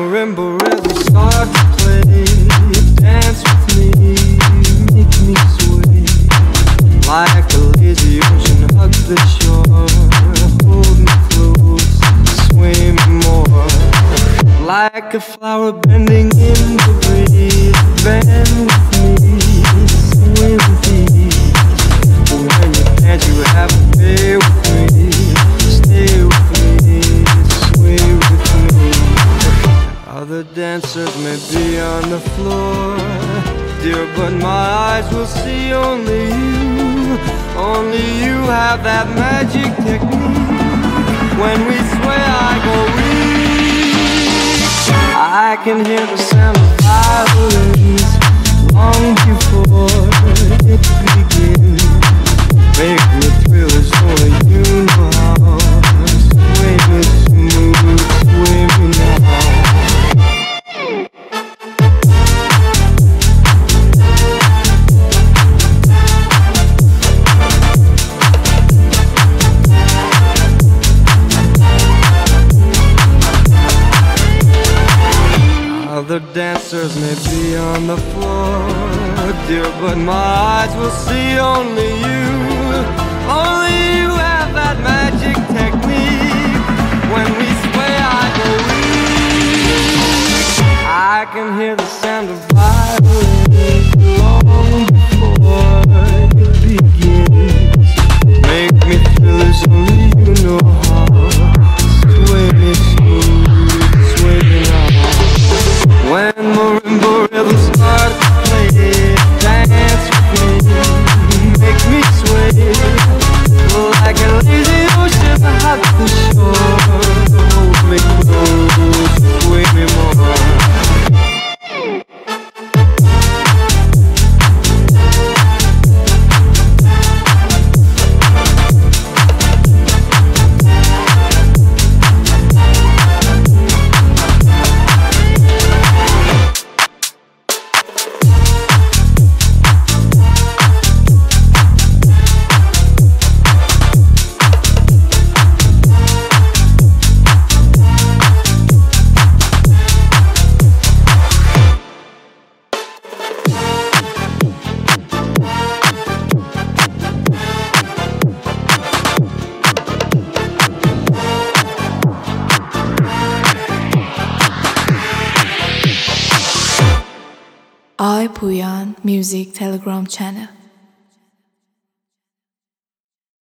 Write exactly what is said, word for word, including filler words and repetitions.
marimba really start to play, dance with me, make me sway, like a lazy ocean, hug the shore, hold me close, sway me more, like a flower bending in the breeze, bend with me, sway with ease. When you dance, you have to stay with me, stay with me, sway with me. Other dancers may be on the floor, dear, but my eyes will see only you. Only you have that magic technique. When we sway, I go weak. I can hear the sound of violins long before it begins. Make me thrill as only you know how. Sway me smooth, sway me now. Other dancers may be on the floor, dear, but my eyes will see only you. Only you have that magic technique. When we sway, I go weak. I can hear the sound of violins long before it begins. Make me feel as only you know how. Sway me smooth, sway me now. When marimba rhythms start to play, dance with me, make me sway, like a lazy ocean at the shore. Hold me close, sway me more. I Puyan Music Telegram channel.